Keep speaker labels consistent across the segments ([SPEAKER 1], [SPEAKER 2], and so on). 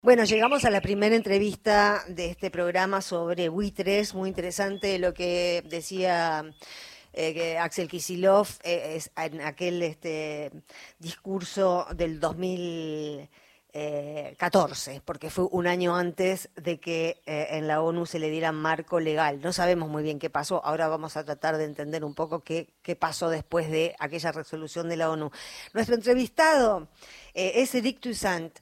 [SPEAKER 1] Bueno, llegamos a la primera entrevista de este programa sobre buitres, muy interesante lo que decía que Axel Kicillof es en aquel discurso del 2014, porque fue un año antes de que en la ONU se le diera marco legal. No sabemos muy bien qué pasó, ahora vamos a tratar de entender un poco qué pasó después de aquella resolución de la ONU. Nuestro entrevistado es Eric Toussaint,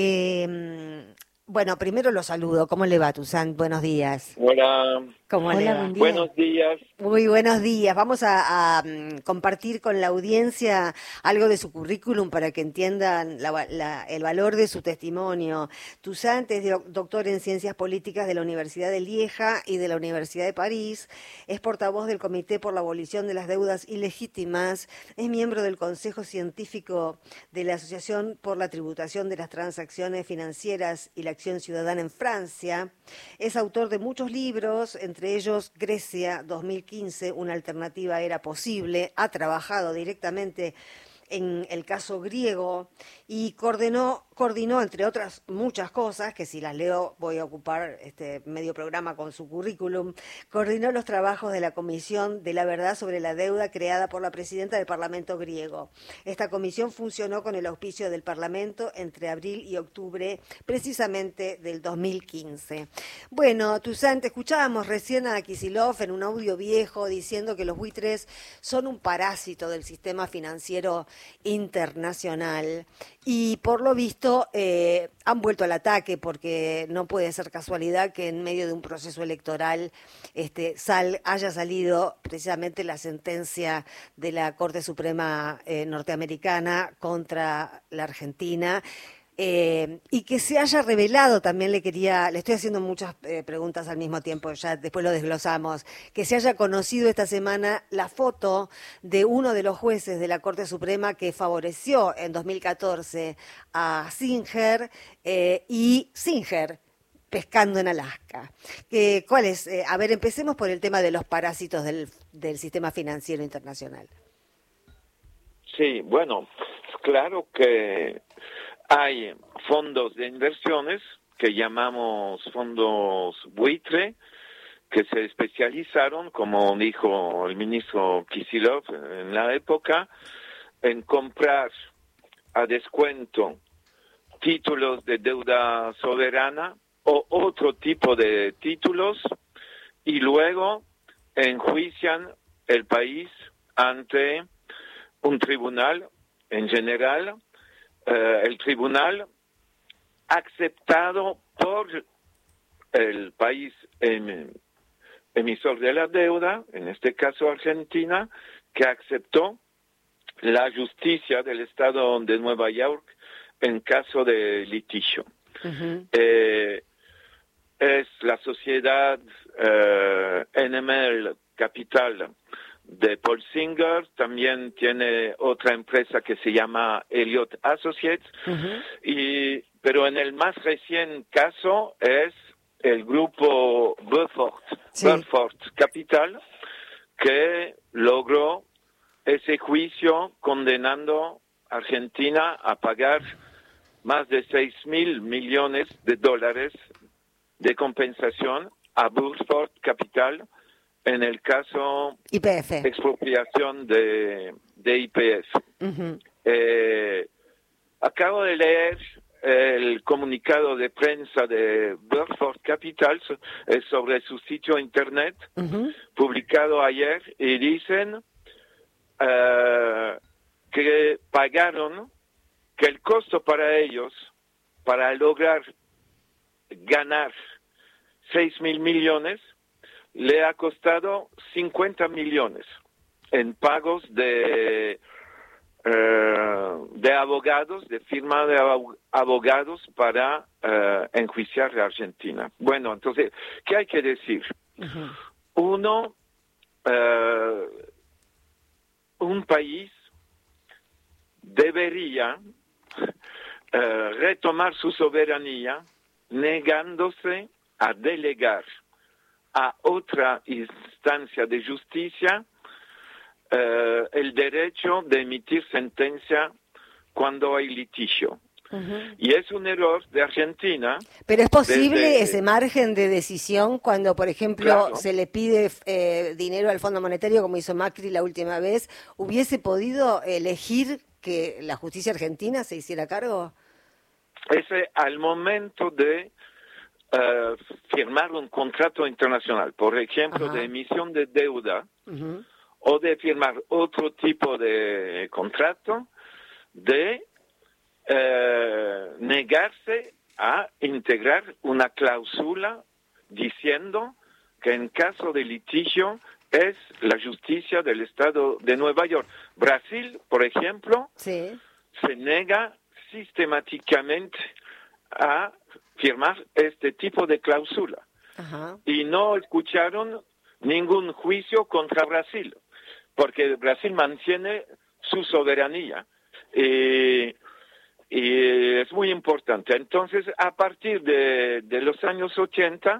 [SPEAKER 1] bueno, primero lo saludo. ¿Cómo le va, Toussaint? Buenos días.
[SPEAKER 2] Hola,
[SPEAKER 1] ¿Cómo le
[SPEAKER 3] Hola,
[SPEAKER 1] va?
[SPEAKER 3] buen día.
[SPEAKER 2] buenos días.
[SPEAKER 1] Muy buenos días. Vamos a compartir con la audiencia algo de su currículum para que entiendan el valor de su testimonio. Toussaint es doctor en Ciencias Políticas de la Universidad de Lieja y de la Universidad de París. Es portavoz del Comité por la Abolición de las Deudas Ilegítimas. Es miembro del Consejo Científico de la Asociación por la Tributación de las Transacciones Financieras y la Acción Ciudadana en Francia. Es autor de muchos libros, entre ellos Grecia 2015, una alternativa era posible. Ha trabajado directamente en el caso griego y coordinó, entre otras muchas cosas, que si las leo voy a ocupar medio programa con su currículum, coordinó los trabajos de la Comisión de la Verdad sobre la Deuda creada por la presidenta del Parlamento griego. Esta comisión funcionó con el auspicio del Parlamento entre abril y octubre, precisamente del 2015. Bueno, Toussaint, escuchábamos recién a Kicillof en un audio viejo diciendo que los buitres son un parásito del sistema financiero internacional y por lo visto han vuelto al ataque porque no puede ser casualidad que en medio de un proceso electoral haya salido precisamente la sentencia de la Corte Suprema norteamericana contra la Argentina. Y que se haya revelado, también le estoy haciendo muchas preguntas al mismo tiempo, ya después lo desglosamos, que se haya conocido esta semana la foto de uno de los jueces de la Corte Suprema que favoreció en 2014 a Singer y Singer pescando en Alaska. ¿Cuál es? A ver, empecemos por el tema de los parásitos del sistema financiero internacional.
[SPEAKER 2] Sí, bueno, es claro que hay fondos de inversiones que llamamos fondos buitre, que se especializaron, como dijo el ministro Kicillof en la época, en comprar a descuento títulos de deuda soberana o otro tipo de títulos y luego enjuician el país ante un tribunal en general. El tribunal aceptado por el país emisor de la deuda, en este caso Argentina, que aceptó la justicia del estado de Nueva York en caso de litigio.
[SPEAKER 1] Uh-huh.
[SPEAKER 2] Es la sociedad NML Capital de Paul Singer, también tiene otra empresa que se llama Elliott Associates, uh-huh. Pero en el más reciente caso es el grupo Burford Capital, que logró ese juicio condenando a Argentina a pagar más de 6.000 millones de dólares de compensación a Burford Capital en el caso
[SPEAKER 1] YPF.
[SPEAKER 2] Expropiación de YPF.
[SPEAKER 1] Uh-huh.
[SPEAKER 2] Acabo de leer el comunicado de prensa de Burford Capital sobre su sitio internet, uh-huh. publicado ayer, y dicen que pagaron, que el costo para ellos, para lograr ganar 6.000 millones, le ha costado 50 millones en pagos de abogados, de firma de abogados para enjuiciar a Argentina. Bueno, entonces, ¿qué hay que decir? Uh-huh. Uno, un país debería retomar su soberanía negándose a delegar a otra instancia de justicia el derecho de emitir sentencia cuando hay litigio. Y es un error de Argentina.
[SPEAKER 1] Pero es posible ese margen de decisión cuando, por ejemplo,
[SPEAKER 2] claro,
[SPEAKER 1] se le pide dinero al Fondo Monetario, como hizo Macri la última vez, ¿hubiese podido elegir que la justicia argentina se hiciera cargo?
[SPEAKER 2] Ese al momento de firmar un contrato internacional, por ejemplo, de emisión de deuda, o de firmar otro tipo de contrato, de negarse a integrar una cláusula diciendo que en caso de litigio es la justicia del Estado de Nueva York. Brasil, por ejemplo, se nega sistemáticamente a firmar este tipo de cláusula. Y no escucharon ningún juicio contra Brasil, porque Brasil mantiene su soberanía. Y es muy importante. Entonces, a partir de los años 80,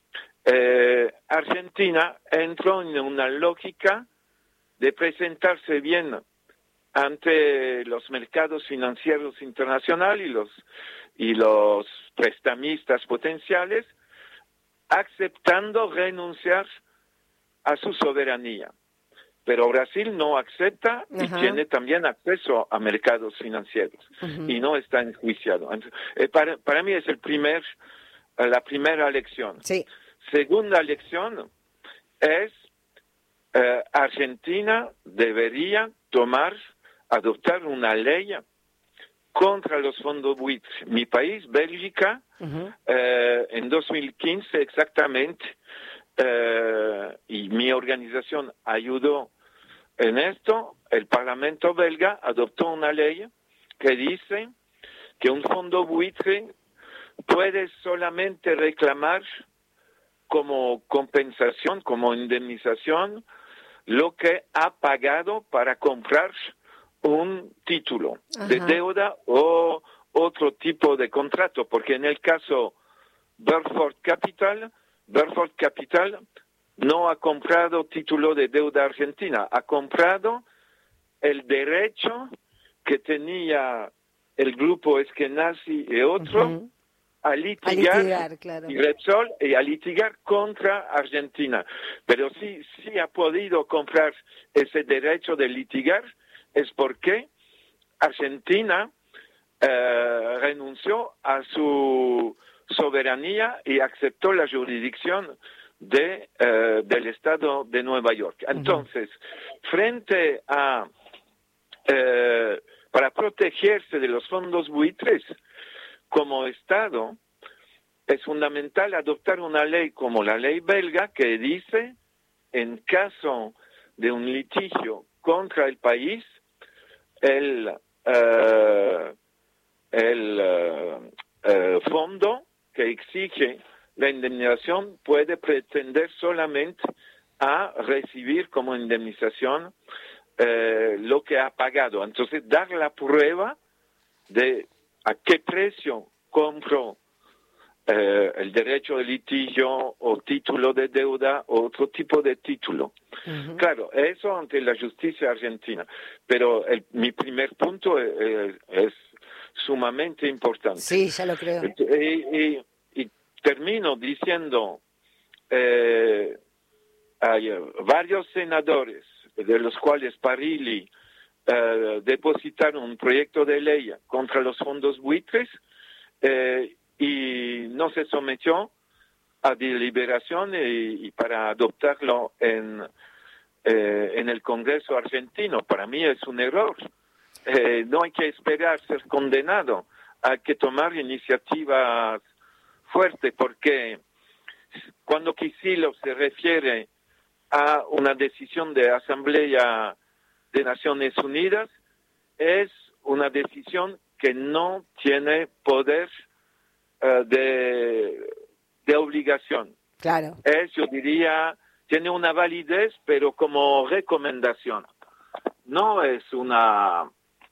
[SPEAKER 2] Argentina entró en una lógica de presentarse bien ante los mercados financieros internacionales y los prestamistas potenciales, aceptando renunciar a su soberanía. Pero Brasil no acepta y tiene también acceso a mercados financieros y no está enjuiciado. Para mí es la primera lección.
[SPEAKER 1] Sí.
[SPEAKER 2] Segunda lección es Argentina debería adoptar una ley contra los fondos buitres. Mi país, Bélgica, en 2015 exactamente, y mi organización ayudó en esto, el Parlamento belga adoptó una ley que dice que un fondo buitre puede solamente reclamar como compensación, como indemnización, lo que ha pagado para comprar un título de deuda o otro tipo de contrato, porque en el caso Burford Capital no ha comprado título de deuda argentina, ha comprado el derecho que tenía el grupo Eskenazi y otro a litigar claro. Y Repsol y a litigar contra Argentina. Pero sí ha podido comprar ese derecho de litigar es porque Argentina renunció a su soberanía y aceptó la jurisdicción del Estado de Nueva York. Entonces, frente a para protegerse de los fondos buitres, como Estado, es fundamental adoptar una ley como la ley belga que dice, en caso de un litigio contra el país, el fondo que exige la indemnización puede pretender solamente a recibir como indemnización lo que ha pagado. Entonces, dar la prueba de a qué precio compro el derecho de litigio o título de deuda o otro tipo de título. Claro, eso ante la justicia argentina. Pero mi primer punto es sumamente importante.
[SPEAKER 1] Sí, ya lo creo.
[SPEAKER 2] Y termino diciendo, hay varios senadores, de los cuales Parilli depositaron un proyecto de ley contra los fondos buitres y no se sometió a deliberación y para adoptarlo en el Congreso argentino. Para mí es un error. No hay que esperar ser condenado, hay que tomar iniciativas fuertes, porque cuando Kicillof se refiere a una decisión de Asamblea de Naciones Unidas, es una decisión que no tiene poder de obligación.
[SPEAKER 1] Claro.
[SPEAKER 2] Yo diría, tiene una validez, pero como recomendación. No es una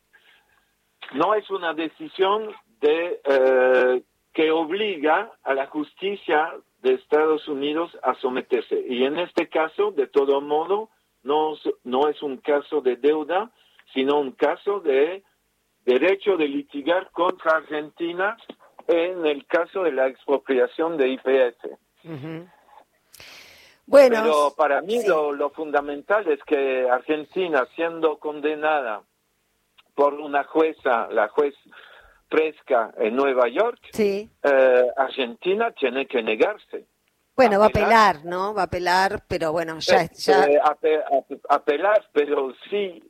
[SPEAKER 2] decisión que obliga a la justicia de Estados Unidos a someterse. Y en este caso, de todo modo, no es un caso de deuda, sino un caso de derecho de litigar contra Argentina en el caso de la expropiación de YPF.
[SPEAKER 1] Uh-huh. Bueno,
[SPEAKER 2] pero para mí
[SPEAKER 1] sí.
[SPEAKER 2] lo fundamental es que Argentina, siendo condenada por una jueza, la juez Presca en Nueva York,
[SPEAKER 1] Sí.
[SPEAKER 2] Argentina tiene que negarse.
[SPEAKER 1] Bueno, va a apelar, ¿no? Va a apelar, pero bueno, ya.
[SPEAKER 2] Apelar, pero sí,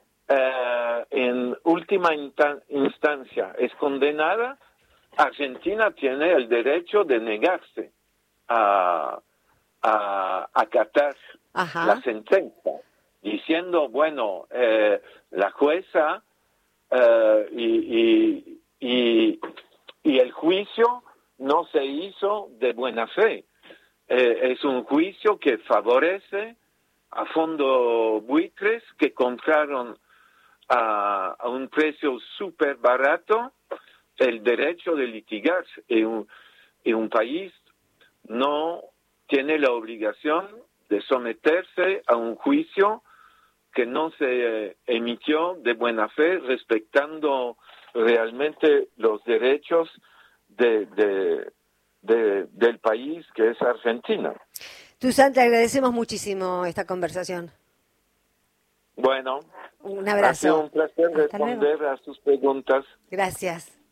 [SPEAKER 2] en última instancia es condenada, Argentina tiene el derecho de negarse a acatar la sentencia, diciendo, bueno, la jueza y el juicio no se hizo de buena fe. Es un juicio que favorece a fondo buitres que compraron a un precio súper barato el derecho de litigar. Y un país no tiene la obligación de someterse a un juicio que no se emitió de buena fe, respetando realmente los derechos del país que es Argentina.
[SPEAKER 1] Tuzán, te agradecemos muchísimo esta conversación.
[SPEAKER 2] Bueno,
[SPEAKER 1] un abrazo.
[SPEAKER 2] Ha sido un placer responder a sus preguntas.
[SPEAKER 1] Gracias.